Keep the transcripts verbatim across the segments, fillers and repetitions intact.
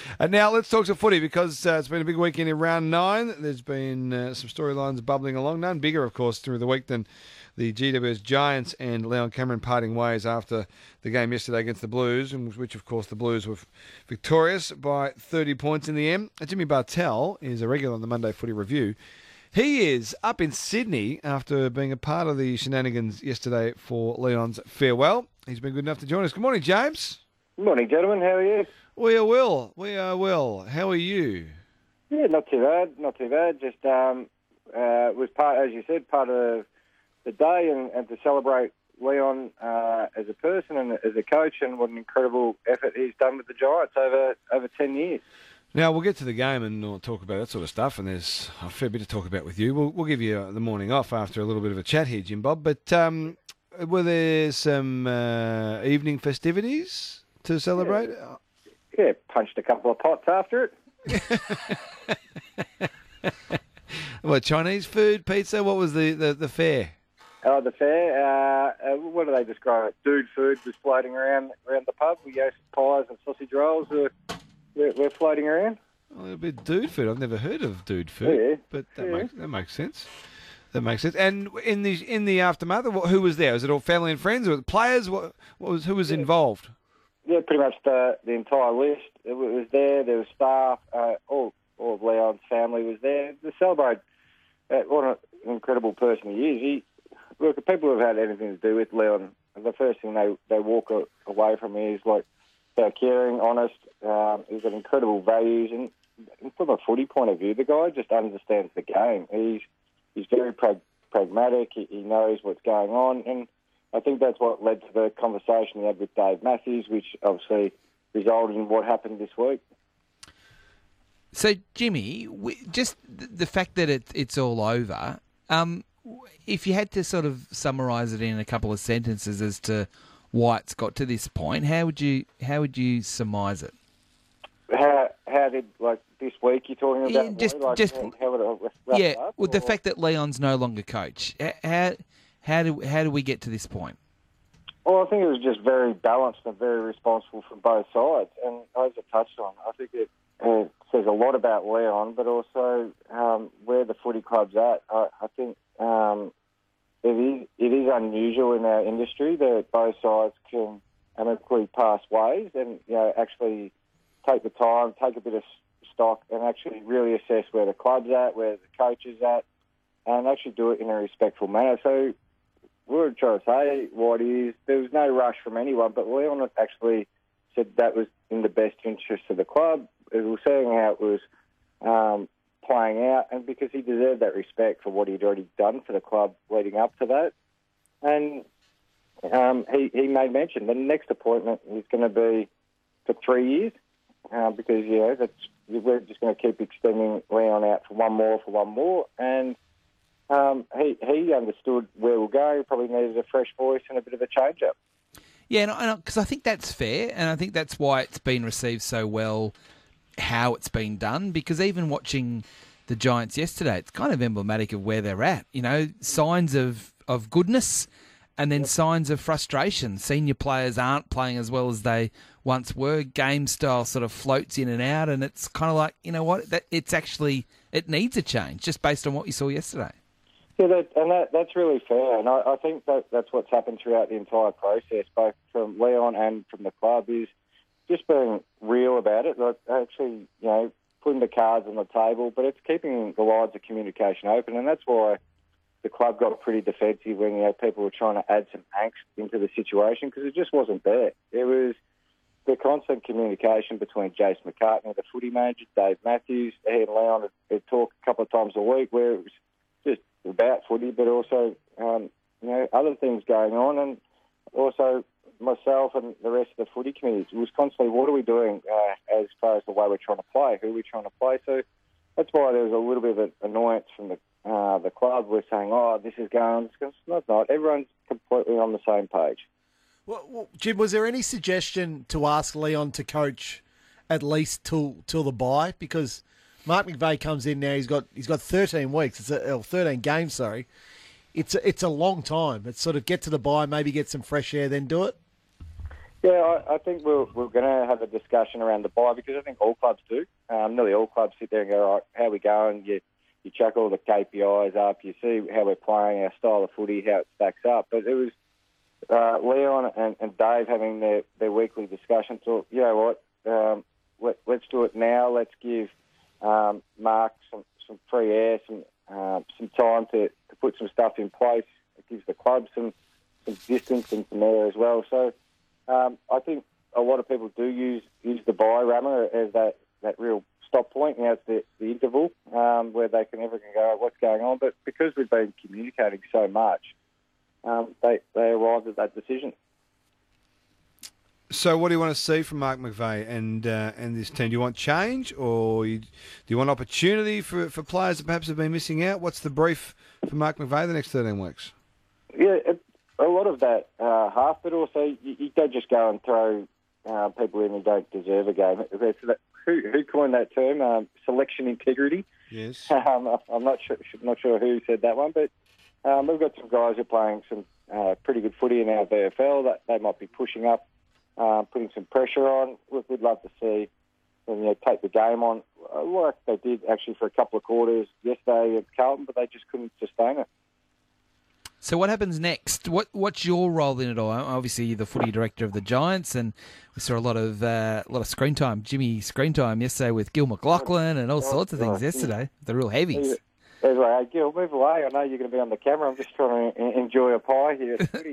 And now let's talk to footy because uh, it's been a big weekend in round nine. There's been uh, some storylines bubbling along. None bigger, of course, through the week than the G W S Giants and Leon Cameron parting ways after the game yesterday against the Blues, in which, of course, the Blues were victorious by thirty points in the end. Jimmy Bartell is a regular on the Monday Footy Review. He is up in Sydney after being a part of the shenanigans yesterday for Leon's farewell. He's been good enough to join us. Good morning, James. Good morning, gentlemen. How are you? We are well. We are well. How are you? Yeah, not too bad. Not too bad. Just um, uh, was part, as you said, part of the day and, and to celebrate Leon uh, as a person and as a coach, and what an incredible effort he's done with the Giants over over ten years. Now, we'll get to the game and we'll talk about that sort of stuff, and there's a fair bit to talk about with you. We'll, we'll give you uh, the morning off after a little bit of a chat here, Jim Bob. But um, were there some uh, evening festivities to celebrate? Yeah. yeah, punched a couple of pots after it. What, Chinese food, pizza? What was the, the, the fare? Oh, the fair. Uh, uh, what do they describe it? Dude food was floating around around the pub. We had pies and sausage rolls. Were, were, were floating around. A little bit dude food. I've never heard of dude food, yeah. but that yeah. makes that makes sense. That makes sense. And in the in the aftermath, who was there? Was it all family and friends, or the players? What, what was who was yeah. involved? Yeah, pretty much the the entire list. It was there. There was staff. Uh, all all of Leon's family was there to celebrate. Uh, what an incredible person he is. He look, the people who have had anything to do with Leon, the first thing they they walk away from me is like they're caring, honest. Um, he's got incredible values, and from a footy point of view, the guy just understands the game. He's he's very prag- pragmatic. He, he knows what's going on, and I think that's what led to the conversation he had with Dave Matthews, which obviously resulted in what happened this week. So, Jimmy, just the fact that it, it's all over, um, if you had to sort of summarise it in a couple of sentences as to why it's got to this point, how would you how would you surmise it? How how did like this week you're talking about? Yeah, just like, just how, how would it wrap yeah. it up, Well, the or? fact that Leon's no longer coach, how how do how do we get to this point? Well, I think it was just very balanced and very responsible from both sides, and as I touched on, I think it. Uh, says a lot about Leon, but also um, where the footy club's at. I, I think um, it is it is unusual in our industry that both sides can amicably pass ways and you know actually take the time, take a bit of stock, and actually really assess where the club's at, where the coach is at, and actually do it in a respectful manner. So we were trying to say what is there was no rush from anyone, but Leon actually said that was in the best interest of the club. We were seeing how it was um, playing out, and because he deserved that respect for what he'd already done for the club leading up to that. And um, he, he made mention the next appointment is going to be for three years uh, because, you know, that's, we're just going to keep extending Leon out for one more, for one more. And um, he, he understood where we're going. He probably needed a fresh voice and a bit of a change-up. Yeah, because I think that's fair, and I think that's why it's been received so well, how it's been done, because even watching the Giants yesterday, it's kind of emblematic of where they're at. You know, signs of, of goodness and then yep. signs of frustration. Senior players aren't playing as well as they once were. Game style sort of floats in and out, and it's kind of like, you know what, that it's actually, it needs a change just based on what you saw yesterday. Yeah, that, and that, that's really fair, and I, I think that that's what's happened throughout the entire process, both from Leon and from the club, is just being real about it, like actually, you know, putting the cards on the table, but it's keeping the lines of communication open, and that's why the club got pretty defensive when, you know, people were trying to add some angst into the situation, because it just wasn't there. It was the constant communication between Jace McCartney, the footy manager, Dave Matthews, he and Leon had, had talked a couple of times a week where it was just about footy, but also, um, you know, other things going on, and also myself and the rest of the footy committee was constantly, what are we doing uh, as far as the way we're trying to play, who are we trying to play? So that's why there was a little bit of an annoyance from the uh, the club. We're saying, oh, this is going on. It's not, not. Everyone's completely on the same page. Well, well, Jim, was there any suggestion to ask Leon to coach at least till till the bye? Because Mark McVeigh comes in now. He's got he's got thirteen weeks. It's a, or thirteen games. Sorry, it's a, it's a long time. It's sort of get to the bye, maybe get some fresh air, then do it. Yeah, I, I think we're, we're going to have a discussion around the bye because I think all clubs do. Um, nearly all clubs sit there and go, right, how we going? You, you chuck all the K P Is up, you see how we're playing, our style of footy, how it stacks up. But it was uh, Leon and, and Dave having their, their weekly discussion. So, you know what, um, let, let's do it now. Let's give um, Mark some, some free air, some um, some time to, to put some stuff in place. It gives the club some, some distance and some air as well. So um, I think a lot of people do use use the bye rammer as that, that real stop point. Now it's the, the interval um, where they can everyone go, what's going on? But because we've been communicating so much, um, they, they arrived at that decision. So, what do you want to see from Mark McVeigh and uh, and this team? Do you want change, or you, do you want opportunity for, for players that perhaps have been missing out? What's the brief for Mark McVeigh the next thirteen weeks? Yeah, it, a lot of that uh, half, but also you, you don't just go and throw uh, people in who don't deserve a game. It's that, who, who coined that term? Um, selection integrity. Yes. Um, I'm not sure not sure who said that one, but um, we've got some guys who are playing some uh, pretty good footy in our V F L that they might be pushing up. Uh, putting some pressure on. We'd love to see them, you know, take the game on uh, like they did actually for a couple of quarters yesterday at Carlton, but they just couldn't sustain it. So what happens next? What What's your role in it all? Obviously, you're the footy director of the Giants, and we saw a lot of uh, a lot of screen time, Jimmy screen time yesterday with Gil McLaughlin and all Oh, sorts of things oh, yesterday. The real heavies. Anyway, hey, Gil, move away. I know you're going to be on the camera. I'm just trying to enjoy a pie here at footy.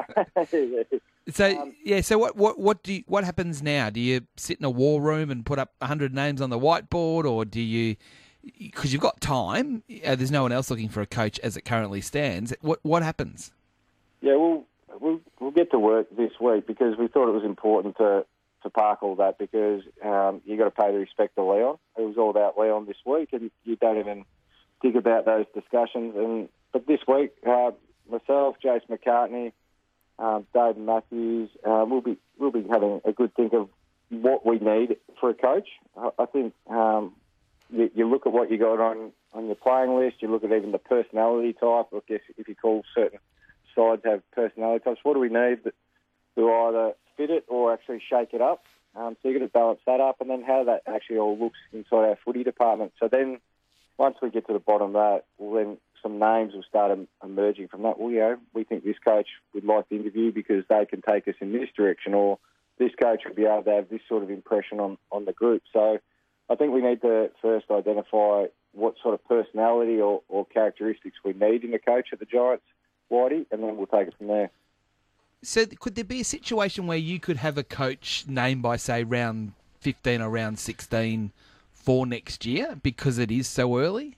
So Um, yeah, so what what what do you, what happens now? Do you sit in a war room and put up a hundred names on the whiteboard, or do you? Because you've got time. Uh, there's no one else looking for a coach as it currently stands. What what happens? Yeah, we'll, we'll we'll get to work this week because we thought it was important to, to park all that because um, you got to pay the respect to Leon. It was all about Leon this week, and you don't even think about those discussions. And but this week, uh, myself, Jace McCartney, um, Dave Matthews, uh, we'll be we'll be having a good think of what we need for a coach. I, I think. Um, You, you look at what you got on, on your playing list. You look at even the personality type. Look, if, if you call certain sides have personality types, what do we need to either fit it or actually shake it up? Um, so you've got to balance that up, and then how that actually all looks inside our footy department. So then, once we get to the bottom of that, well, then some names will start em- emerging from that. Well, you know, we think this coach would like to interview because they can take us in this direction, or this coach would be able to have this sort of impression on, on the group. So I think we need to first identify what sort of personality or, or characteristics we need in a coach at the Giants, Whitey, and then we'll take it from there. So could there be a situation where you could have a coach named by, say, round fifteen or round sixteen for next year because it is so early?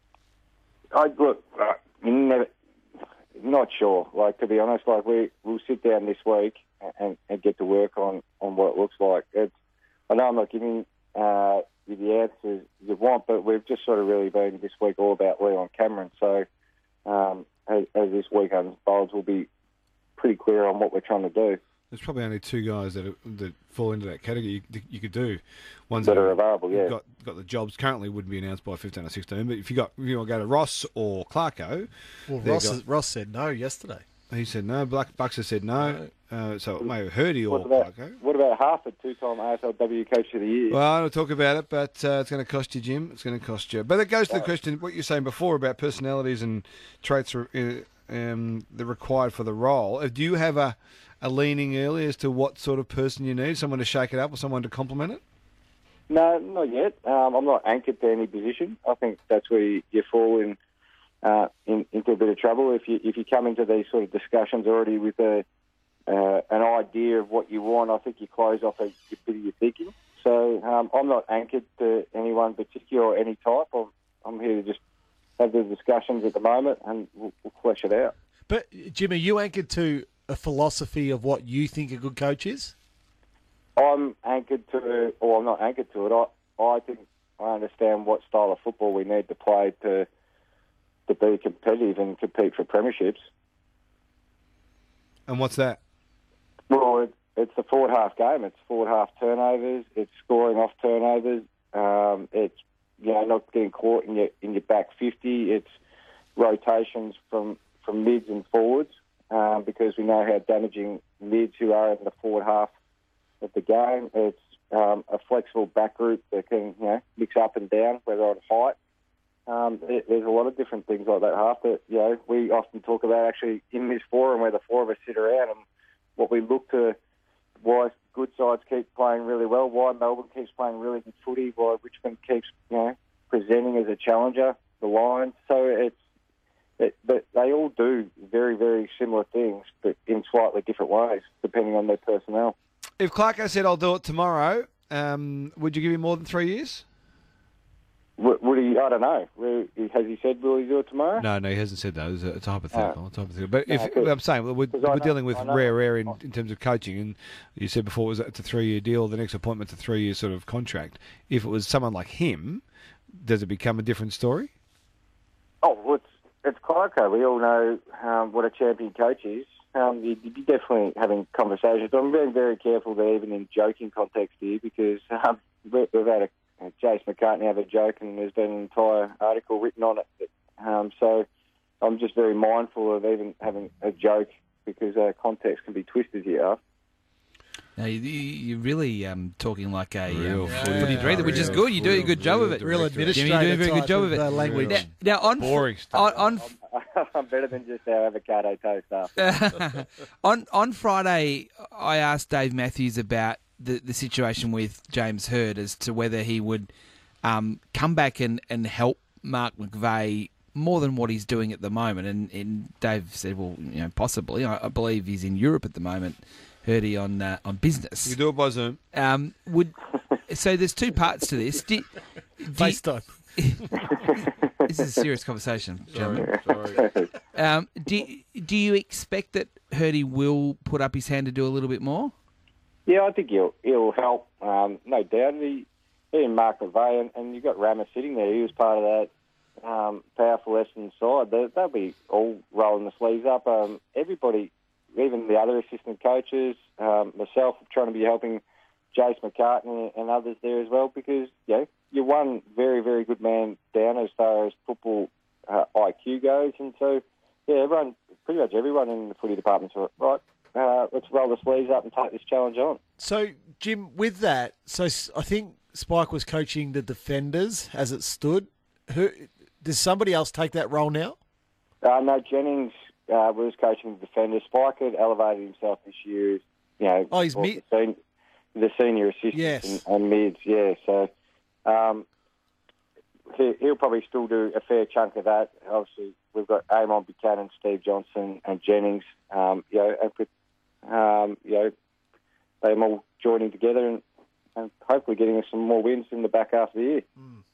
I look, uh, never, not sure. Like, to be honest, like we we'll sit down this week and, and get to work on, on what it looks like. It's, I know I'm not giving uh, you the answers you want, but we've just sort of really been this week all about Leon Cameron. So um, as, as this week unfolds, we'll be pretty clear on what we're trying to do. There's probably only two guys that are, that fall into that category. You, you could do ones That that, are available, yeah. Got got the jobs currently wouldn't be announced by fifteen or sixteen. But if you got if you want to go to Ross or Clarko, Well, they've Ross, got- is- Ross said no yesterday. he said no. Black Bucks has said no. Uh, so it may have Hurdy or What about, Clarko. what about Harford, two-time A F L W Coach of the Year? Well, I don't talk about it, but uh, it's going to cost you, Jim. It's going to cost you. But it goes to the question, what you're saying before about personalities and traits are, uh, um, that are required for the role. Uh, Do you have a, a leaning early as to what sort of person you need? Someone to shake it up or someone to complement it? No, not yet. Um, I'm not anchored to any position. I think that's where you, you fall in, uh, in into a bit of trouble if you if you come into these sort of discussions already with a uh, an idea of what you want. I think you close off a, a bit of your thinking. So um, I'm not anchored to any one particular or any type. I'm, I'm here to just have the discussions at the moment, and we'll, we'll flesh it out. But, Jim, are you anchored to a philosophy of what you think a good coach is? I'm anchored to, or I'm not anchored to it. I, I think I understand what style of football we need to play to to be competitive and compete for premierships. And what's that? Well, it, it's the forward half game. It's forward half turnovers. It's scoring off turnovers. Um, it's you know not getting caught in your in your back fifty. It's rotations from, from mids and forwards um, because we know how damaging mids who are in the forward half of the game. It's um, a flexible back group that can, you know, mix up and down, whether on height. Um, there, there's a lot of different things like that, half that, you know, we often talk about actually in this forum where the four of us sit around and what we look to, why good sides keep playing really well, why Melbourne keeps playing really good footy, why Richmond keeps, you know, presenting as a challenger, the Lions. So it's, it, but they all do very, very similar things, but in slightly different ways, depending on their personnel. If Clarko said, I'll do it tomorrow, um, would you give him more than three years? Would, would he? I don't know. Has he said, will he do it tomorrow? No, no, he hasn't said that. It's a, it's a hypothetical. Oh. It's a hypothetical. But if, No, I'm saying we're, we're know- dealing with I know- rare air in, in terms of coaching, and you said before it was it's a three-year deal. The next appointment's a three-year sort of contract. If it was someone like him, does it become a different story? Oh, well, it's, it's Clarko. We all know um, what a champion coach is. Um, you'd, you'd be definitely having conversations. But I'm being very careful there, even in joking context here, because um, we- we've had a Uh, Jace McCartney have a joke, and there's been an entire article written on it. Um, so I'm just very mindful of even having a joke because uh, context can be twisted here. Now, you, you- you're really um, talking like a Real um, footy footy director, which is real good. You do a good job of it. Real Director. Jimmy, administrator you're doing a very good type job of it. Uh, language. Real. Now, now on, Boring stuff. on, on I'm better than just our avocado toast stuff. on on Friday, I asked Dave Matthews about the, the situation with James Hird as to whether he would um, come back and, and help Mark McVeigh more than what he's doing at the moment. And, and Dave said, well, you know, possibly. I, I believe he's in Europe at the moment, Hirdy, on uh, on business. You do it by Zoom. Um, would so there's two parts to this. Do, do, FaceTime. this is a serious conversation, gentlemen. Sorry. Um, do do you expect that Hirdy will put up his hand to do a little bit more? Yeah, I think he'll, he'll help, um, no doubt. He, he and Mark McVeigh, and, and you've got Ramos sitting there. He was part of that um, powerful Essendon side. They, they'll be all rolling the sleeves up. Um, everybody, even the other assistant coaches, um, myself, trying to be helping Jace McCartney and others there as well, because you know, you're one very, very good man down as far as football uh, I Q goes. And so, yeah, everyone, pretty much everyone in the footy department's right. Uh, let's roll the sleeves up and take this challenge on. So, Jim, with that, so s- I think Spike was coaching the defenders as it stood. Who does somebody else take that role now? Uh, no, Jennings uh, was coaching the defenders. Spike had elevated himself this year as, you know, Oh, he's the, mid- sen- the senior assistant Yes. and, and mids, yeah. So um, he, he'll probably still do a fair chunk of that. Obviously, we've got Amon Buchanan, Steve Johnson, and Jennings. Um, you know, and with, um, you know, them all joining together and, and hopefully getting us some more wins in the back half of the year.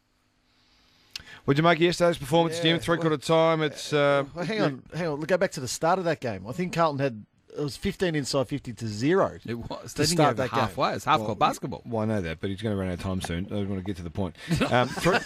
Would you make yesterday's performance, Yeah, Jim? Three quarter time. It's uh, Well, hang on, hang on. Let's go back to the start of that game. I think Carlton had it was fifteen inside fifty to zero. It was. To They didn't start go that game. halfway. It's half Well, court basketball. Well, I know that, but he's going to run out of time soon. I want to get to the point. Um, three,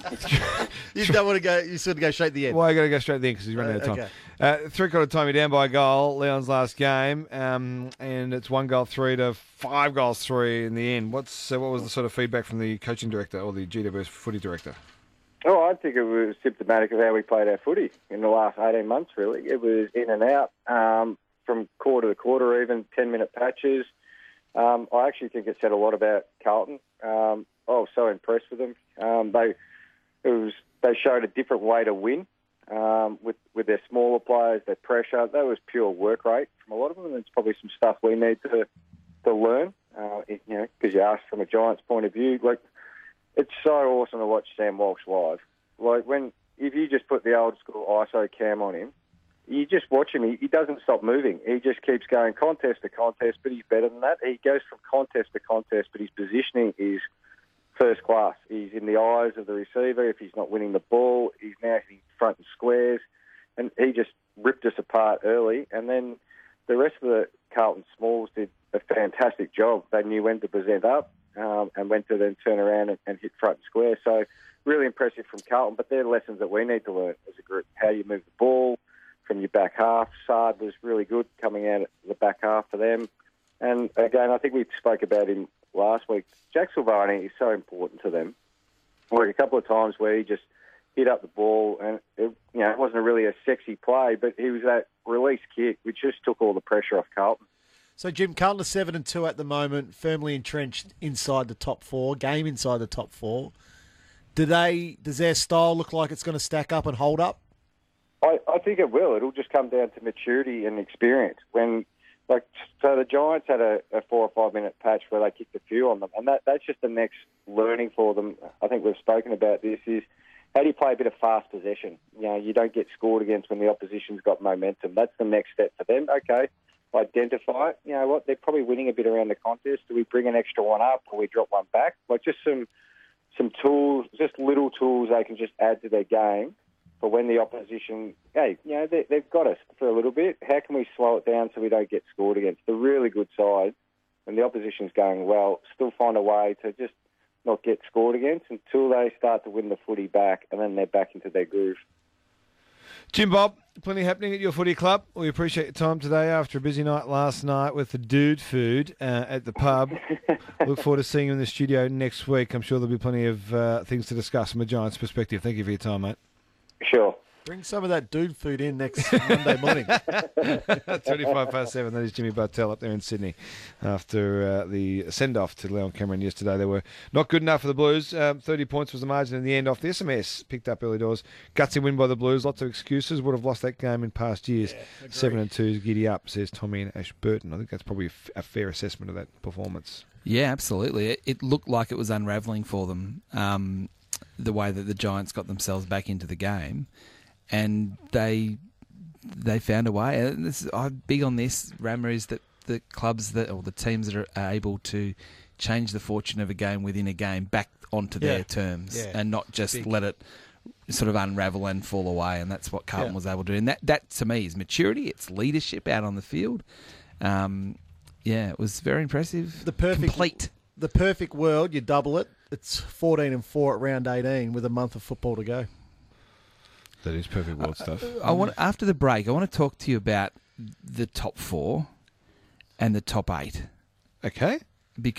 You don't want to go. You sort of go straight to the end. well, I got to go straight there because he's running out of Uh, time. okay. Uh, three quarter time, you're down by a goal. Leon's last game, um, and it's one goal three to five goals three in the end. What's uh, what was the sort of feedback from the coaching director or the G W S footy director? Oh, I think it was symptomatic of how we played our footy in the last eighteen months, really. It was in and out um, from quarter to quarter, even ten-minute patches. Um, I actually think it said a lot about Carlton. Um, I was so impressed with them. Um, they it was they showed a different way to win um, with, with their smaller players, their pressure. That was pure work rate from a lot of them, and it's probably some stuff we need to to learn, uh, you know, because you asked from a Giants point of view. Like, it's so awesome to watch Sam Walsh live. Like, when if you just put the old school I S O cam on him, you just watch him. He, he doesn't stop moving. He just keeps going contest to contest, but he's better than that. He goes from contest to contest, but his positioning is first class. He's in the eyes of the receiver. If he's not winning the ball, he's now hitting front and squares. And he just ripped us apart early. And then the rest of the Carlton Smalls did a fantastic job. They knew when to present up. Um, and went to then turn around and, and hit front and square. So really impressive from Carlton, but they're lessons that we need to learn as a group. How you move the ball from your back half. Sard was really good coming out of the back half for them. And again, I think we spoke about him last week. Jack Silvani is so important to them. Like a couple of times where he just hit up the ball and it, you know, it wasn't really a sexy play, but he was that release kick which just took all the pressure off Carlton. So, Jim, Carlton are seven and two at the moment, firmly entrenched inside the top four, game inside the top four. Do they? Does their style look like it's going to stack up and hold up? I, I think it will. It'll just come down to maturity and experience. When, like, so the Giants had a, a four or five minute patch where they kicked a few on them, and that that's just the next learning for them. I think we've spoken about this. Is how do you play a bit of fast possession? You know, you don't get scored against when the opposition's got momentum. That's the next step for them. Okay. Identify it. You know what? They're probably winning a bit around the contest. Do we bring an extra one up or we drop one back? Like just some some tools, just little tools they can just add to their game for when the opposition, hey, you know, they, they've got us for a little bit. How can we slow it down so we don't get scored against? The really good side, when the opposition's going well, still find a way to just not get scored against until they start to win the footy back, and then they're back into their groove. Jim Bob, plenty happening at your footy club. We appreciate your time today after a busy night last night with the dude food uh, at the pub. Look forward to seeing you in the studio next week. I'm sure there'll be plenty of uh, things to discuss from a Giants perspective. Thank you for your time, mate. Sure. Bring some of that dude food in next Monday morning. twenty-five past seven. That is Jimmy Bartell up there in Sydney after uh, the send-off to Leon Cameron yesterday. They were not good enough for the Blues. Um, thirty points was the margin in the end off the S M S. Picked up early doors. Gutsy win by the Blues. Lots of excuses. Would have lost that game in past years. Yeah, seven and two is giddy up, says Tommy and Ashburton. I think that's probably a, f- a fair assessment of that performance. Yeah, absolutely. It, it looked like it was unravelling for them, um, the way that the Giants got themselves back into the game. And they they found a way. And this, I'm big on this, Rammer, is that the clubs that or the teams that are, are able to change the fortune of a game within a game back onto Yeah. their terms Yeah. and not just Big. let it sort of unravel and fall away. And that's what Carlton Yeah. was able to do. And that, that to me is maturity. It's leadership out on the field. Um, yeah, it was very impressive. The perfect Complete. The perfect world, you double it. It's fourteen and four at round eighteen with a month of football to go. That is perfect world stuff. I want after the break. I want to talk to you about the top four and the top eight. Okay.